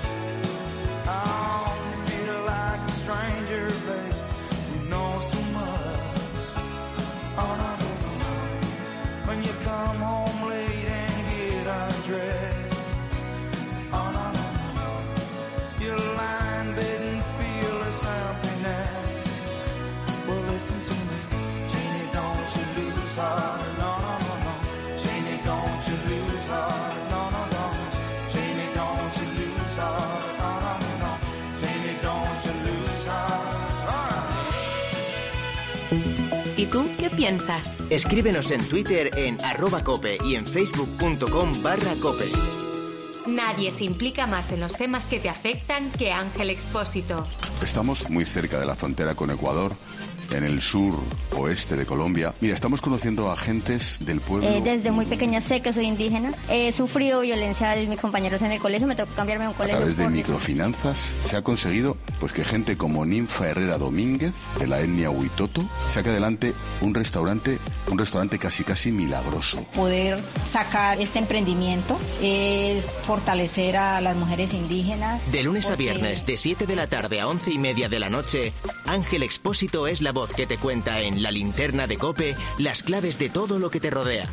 Oh, you feel like a stranger, babe, who knows too much. Oh, no, no, no, no. When you come home late and get undressed. Oh, no, no, no, no. You lie in bed and feel this emptiness. Well, listen to me, Janie, don't you lose heart. No, no, no, no. Janie, don't you lose heart. No, no, no. Janie, don't you lose heart. No, no, no, no. Janie, don't you lose heart. All right. ¿Y tú qué piensas? Escríbenos en Twitter en @cope y en facebook.com/cope. Nadie se implica más en los temas que te afectan que Ángel Expósito. Estamos muy cerca de la frontera con Ecuador, en el sur oeste de Colombia. Mira, estamos conociendo a agentes del pueblo. Desde muy pequeña sé que soy indígena. He sufrido violencia de mis compañeros en el colegio, me tocó cambiarme a un colegio. A través de por microfinanzas se ha conseguido pues que gente como Ninfa Herrera Domínguez, de la etnia Huitoto, saque adelante un restaurante casi milagroso. Poder sacar este emprendimiento es fortalecer a las mujeres indígenas. De lunes a viernes, de 7 de la tarde a 11:30 de la noche, Ángel Expósito es la voz que te cuenta en La Linterna de COPE las claves de todo lo que te rodea.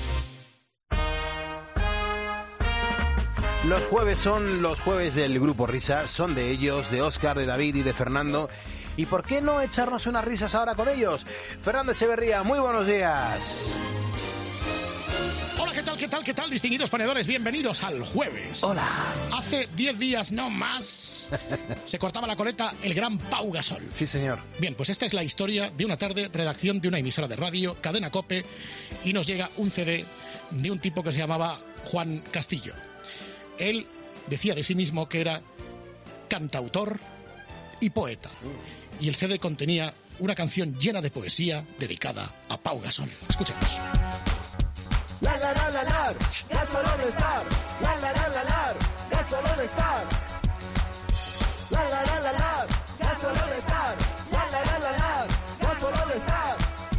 Los jueves son los jueves del Grupo Risa, son de ellos, de Óscar, de David y de Fernando. ¿Y por qué no echarnos unas risas ahora con ellos? Fernando Echeverría, muy buenos días. Hola, ¿qué tal, distinguidos ponedores? Bienvenidos al jueves. Hola. Hace 10 días, no más, se cortaba la coleta el gran Pau Gasol. Sí, señor. Bien, pues esta es la historia de una tarde, redacción de una emisora de radio, Cadena COPE, y nos llega un CD de un tipo que se llamaba Juan Castillo. Él decía de sí mismo que era cantautor y poeta. Y el CD contenía una canción llena de poesía dedicada a Pau Gasol. Escuchemos. La la la la la, Gasol All Star. La la la la la, Gasol All Star. La la la la la, Gasol All Star. La la la la la, Gasol All Star.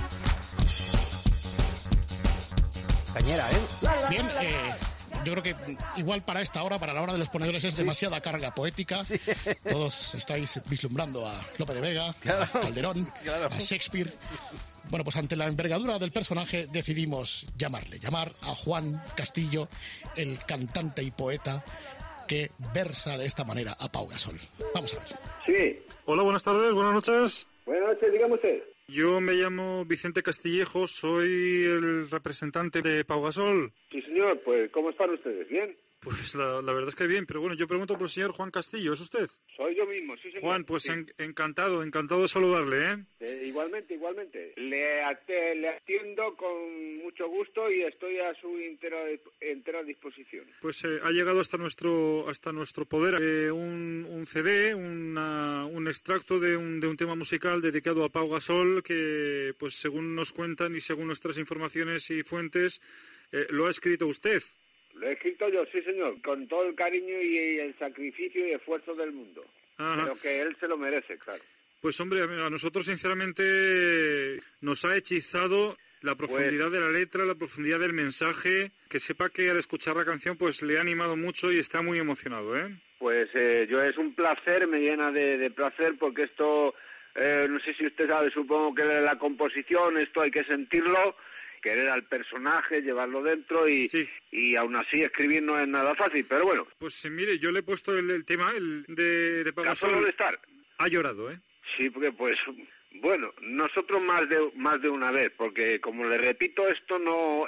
Cañera, ¿eh? Bien, yo creo que igual para esta hora, para la hora de los ponedores, es demasiada carga poética. Sí. Todos estáis vislumbrando a Lope de Vega, a Calderón, a Shakespeare. Bueno, pues ante la envergadura del personaje decidimos llamar a Juan Castillo, el cantante y poeta que versa de esta manera a Pau Gasol. Vamos a ver. Sí. Hola, buenas tardes, buenas noches. Buenas noches, dígame usted. Yo me llamo Vicente Castillejo, soy el representante de Pau Gasol. Sí, señor, pues ¿cómo están ustedes? ¿Bien? Pues la verdad es que bien, pero bueno, yo pregunto por el señor Juan Castillo, ¿es usted? Soy yo mismo, sí, señor. Juan, pues sí. encantado de saludarle, ¿eh? Igualmente. Le atiendo con mucho gusto y estoy a su entera disposición. Pues ha llegado hasta nuestro poder un CD, un extracto de un tema musical dedicado a Pau Gasol que, pues según nos cuentan y según nuestras informaciones y fuentes, lo ha escrito usted. Lo he escrito yo, sí, señor, con todo el cariño y el sacrificio y esfuerzo del mundo. Ajá. Pero que él se lo merece, claro. Pues hombre, a nosotros sinceramente nos ha hechizado la profundidad de la letra, la profundidad del mensaje. Que sepa que al escuchar la canción pues le ha animado mucho y está muy emocionado, ¿eh? Pues yo es un placer, me llena de placer porque esto, no sé si usted sabe, supongo que la composición, esto hay que sentirlo, querer al personaje, llevarlo dentro y aún así escribir no es nada fácil, pero bueno. Pues mire, yo le he puesto el tema de Pau Gasol. Ha llorado, ¿eh? Sí, porque pues, bueno, nosotros más de una vez, porque como le repito, esto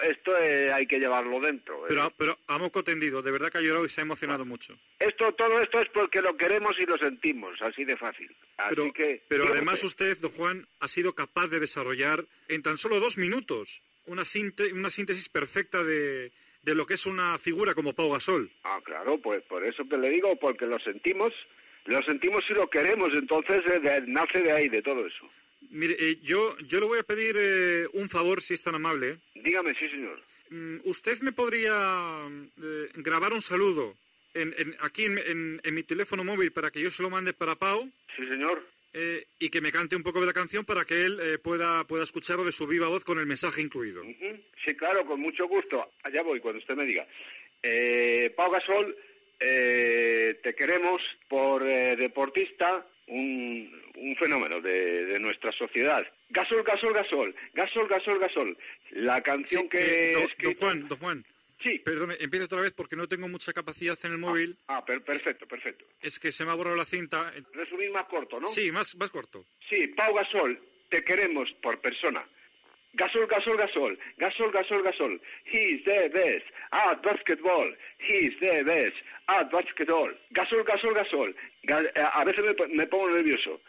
hay que llevarlo dentro. Pero a moco tendido, de verdad que ha llorado y se ha emocionado mucho. Todo esto es porque lo queremos y lo sentimos, así de fácil. Pero además usted, don Juan, ha sido capaz de desarrollar en tan solo 2 minutos una síntesis perfecta de lo que es una figura como Pau Gasol. Ah, claro, pues por eso que le digo, porque lo sentimos y lo queremos, entonces nace de ahí, de todo eso. Mire, yo le voy a pedir un favor, si es tan amable. Dígame, sí, señor. ¿Usted me podría grabar un saludo aquí en mi teléfono móvil para que yo se lo mande para Pau? Sí, señor. Y que me cante un poco de la canción para que él pueda escucharlo de su viva voz con el mensaje incluido. Sí, claro, con mucho gusto. Allá voy, cuando usted me diga. Pau Gasol, te queremos por deportista, un fenómeno de nuestra sociedad. Gasol, Gasol, Gasol, Gasol, Gasol, Gasol. La canción sí, que... Don Juan. Sí. Perdone, empiezo otra vez porque no tengo mucha capacidad en el móvil. Perfecto. Es que se me ha borrado la cinta. Resumir más corto, ¿no? Sí, más corto. Sí, Pau Gasol, te queremos por persona. Gasol, Gasol, Gasol, Gasol, Gasol, Gasol. He's the best at basketball. He's the best at basketball. Gasol, Gasol, Gasol. A veces me pongo nervioso.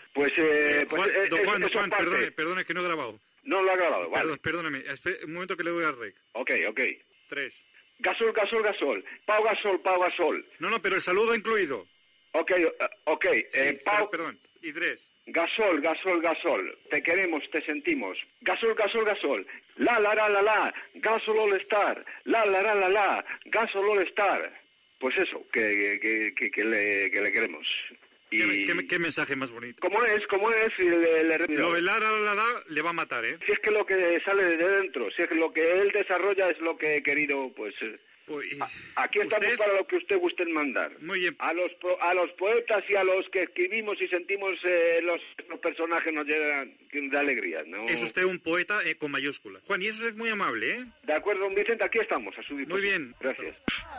Don Juan, perdone que no he grabado. No lo ha grabado, vale. Perdóneme, un momento que le doy al rec. Ok. 3. Gasol, Gasol, Gasol. Pau Gasol, Pau Gasol. No, pero el saludo incluido. Ok. Sí, Pau... perdón. Y 3. Gasol, Gasol, Gasol. Te queremos, te sentimos. Gasol, Gasol, Gasol. La, la. Gasol All Star. La, la. Gasol All Star. Pues eso, que le queremos. Y... ¿Qué mensaje más bonito? ¿Cómo es? Y Lo de la le va a matar, ¿eh? Si es que lo que sale de dentro, si es que lo que él desarrolla es lo que he querido, pues... aquí estamos para lo que usted guste mandar. Muy bien. A los poetas y a los que escribimos y sentimos los personajes nos llenan de alegría, ¿no? Es usted un poeta con mayúscula. Juan, y eso es muy amable, ¿eh? De acuerdo, don Vicente, aquí estamos, a su disposición. Muy bien. Gracias.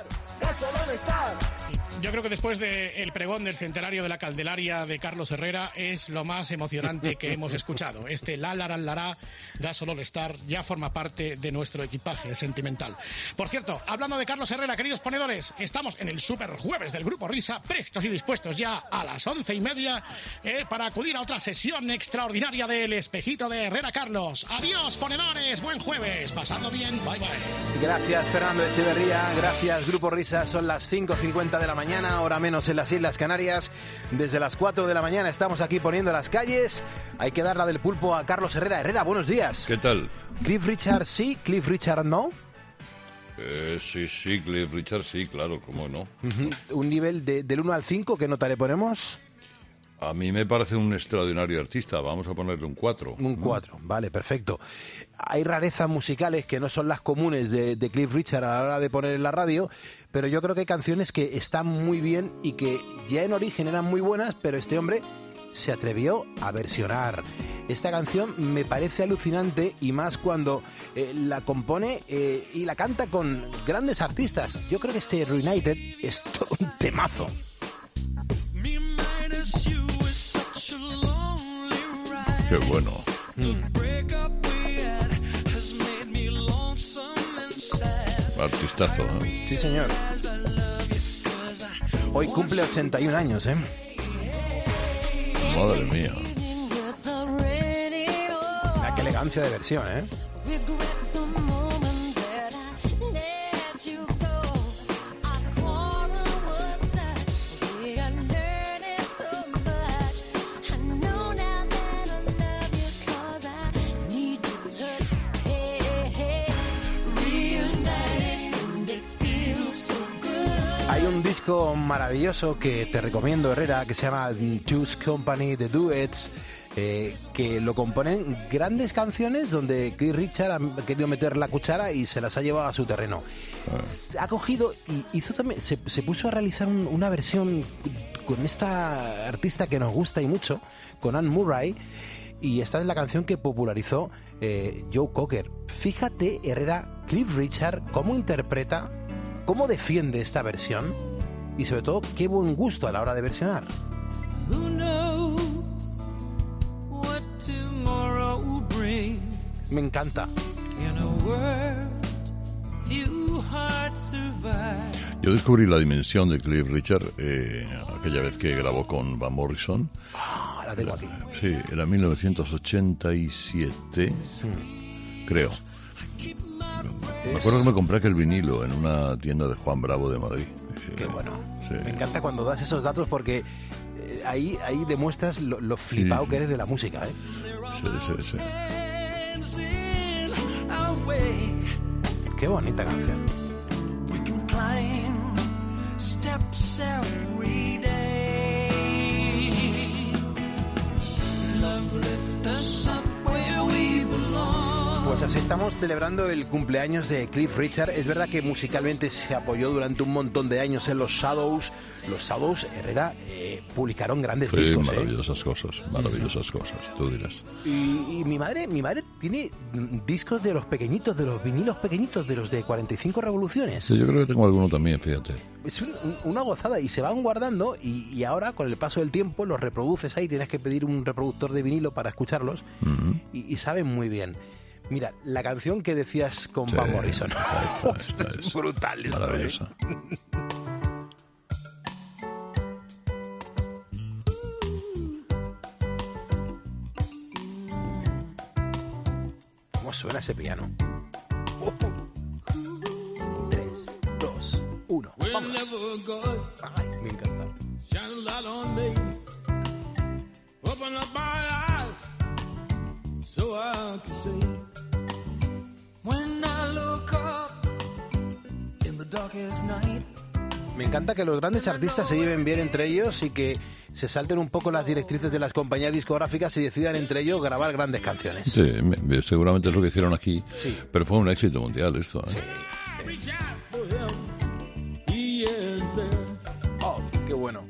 Yo creo que después del pregón del centenario de la Candelaria de Carlos Herrera es lo más emocionante que hemos escuchado. Este la Gasol All Star ya forma parte de nuestro equipaje sentimental. Por cierto, hablando de Carlos Herrera, queridos ponedores, estamos en el Super Jueves del Grupo Risa, prestos y dispuestos ya a las 11:30 para acudir a otra sesión extraordinaria del Espejito de Herrera Carlos. Adiós, ponedores, buen jueves, pasando bien, bye bye. Gracias, Fernando Echeverría, gracias, Grupo Risa. Son las 5:50 de la mañana, hora menos en las Islas Canarias. Desde las 4 de la mañana estamos aquí poniendo las calles. Hay que dar la del pulpo a Carlos Herrera. Herrera, buenos días. ¿Qué tal? Cliff Richard sí, Cliff Richard no. Sí, Cliff Richard sí, claro, cómo no. Un nivel del 1 al 5, ¿qué nota le ponemos? A mí me parece un extraordinario artista, vamos a ponerle un 4. Un 4, vale, perfecto. Hay rarezas musicales que no son las comunes de Cliff Richard a la hora de poner en la radio, pero yo creo que hay canciones que están muy bien y que ya en origen eran muy buenas, pero este hombre se atrevió a versionar. Esta canción me parece alucinante y más cuando la compone y la canta con grandes artistas. Yo creo que este Reunited es todo un temazo. Qué bueno. Artistazo, ¿eh? Sí, señor. Hoy cumple 81 años, ¿eh? Madre mía. Mira qué elegancia de versión, ¿eh? Hay un disco maravilloso que te recomiendo, Herrera, que se llama Two's Company, The Duets, que lo componen grandes canciones donde Cliff Richard ha querido meter la cuchara y se las ha llevado a su terreno. Ha cogido y hizo también, se puso a realizar una versión con esta artista que nos gusta y mucho, con Anne Murray, y esta es la canción que popularizó Joe Cocker. Fíjate, Herrera, Cliff Richard, cómo interpreta, cómo defiende esta versión y sobre todo qué buen gusto a la hora de versionar. Me encanta. Yo descubrí la dimensión de Cliff Richard aquella vez que grabó con Van Morrison. La tengo aquí. Sí, era 1987, creo. Me acuerdo que me compré aquel vinilo en una tienda de Juan Bravo de Madrid. Qué bueno. Sí. Me encanta cuando das esos datos porque ahí demuestras lo flipado que eres de la música, ¿eh? Sí. Qué bonita canción. Pues así estamos celebrando el cumpleaños de Cliff Richard. Es verdad que musicalmente se apoyó durante un montón de años en los Shadows. Los Shadows, Herrera, publicaron grandes discos. Maravillosas cosas, tú dirás. Y mi madre tiene discos de los pequeñitos, de los vinilos pequeñitos, de los de 45 revoluciones. Sí, yo creo que tengo alguno también, fíjate. Es una gozada y se van guardando y ahora con el paso del tiempo los reproduces ahí, tienes que pedir un reproductor de vinilo para escucharlos y saben muy bien. Mira, la canción que decías con Van Morrison. Es brutal esto. Maravillosa. ¿Cómo suena ese piano? 3, 2, 1. ¡Vámonos! Ay, me encanta. So I can say, when I look up in the darkest night. Me encanta que los grandes artistas se lleven bien entre ellos y que se salten un poco las directrices de las compañías discográficas y decidan entre ellos grabar grandes canciones. Sí, seguramente es lo que hicieron aquí, pero fue un éxito mundial esto. Sí. Oh, qué bueno.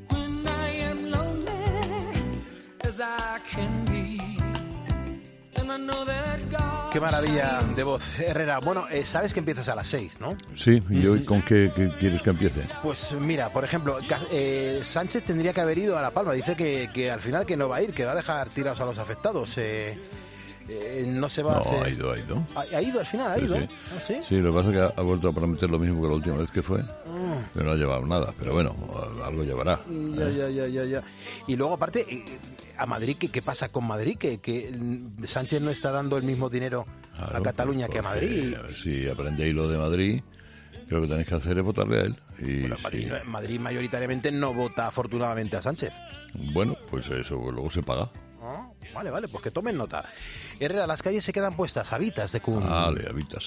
Qué maravilla de voz, Herrera. Bueno, sabes que empiezas a las 6, ¿no? Sí, ¿y hoy con qué quieres que empiece? Pues mira, por ejemplo, Sánchez tendría que haber ido a La Palma. Dice que al final que no va a ir, que va a dejar tirados a los afectados. No se va a hacer... ha ido. ¿Ha ido al final? ¿Ha ido? Sí. ¿Ah, sí? Sí, lo que pasa es que ha vuelto a prometer lo mismo que la última vez que fue, pero no ha llevado nada. Pero bueno, algo llevará. Ya. Y luego, aparte, a Madrid, ¿qué pasa con Madrid? Que Sánchez no está dando el mismo dinero a Cataluña que a Madrid. A ver si aprendéis lo de Madrid. Lo que tenéis que hacer es votarle a él. Y bueno, Madrid mayoritariamente no vota afortunadamente a Sánchez. Bueno, pues eso luego se paga. Vale, pues que tomen nota. Herrera, las calles se quedan puestas, habitas de Kun. Vale, habitas.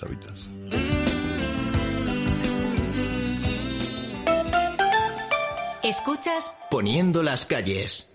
¿Escuchas? Poniendo las calles.